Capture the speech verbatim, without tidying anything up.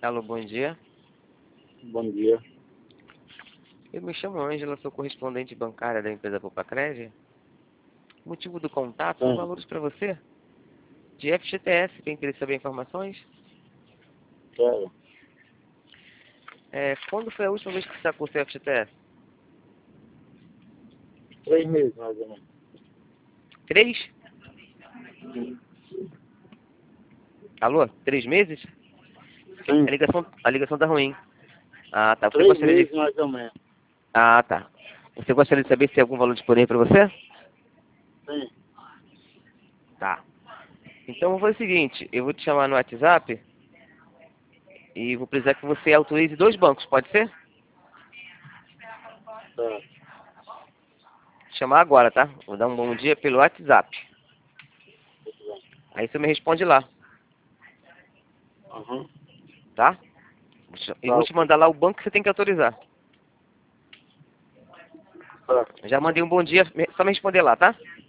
Alô, bom dia. Bom dia. Eu me chamo Ângela, sou correspondente bancária da empresa Popacred. O motivo do contato são Sim. valores para você de F G T S. Tem interesse em saber informações? Quero. É, quando foi a última vez que você sacou seu F G T S? Três meses, mais ou menos. Três? Alô? Três meses? Sim. A ligação, a ligação tá ruim. Ah, tá. Você Três gostaria meses, de... mais ou menos. Ah, tá. Você gostaria de saber se tem algum valor disponível para você? Sim. Tá. Então, vou fazer o seguinte. Eu vou te chamar no WhatsApp e vou precisar que você autorize dois bancos, pode ser? Tá. Chamar agora, tá? Vou dar um bom dia pelo WhatsApp. Aí você me responde lá, Aham. tá? Eu Tá, vou te ok. mandar lá o banco que você tem que autorizar. Tá. Já mandei um bom dia, só me responder lá, tá?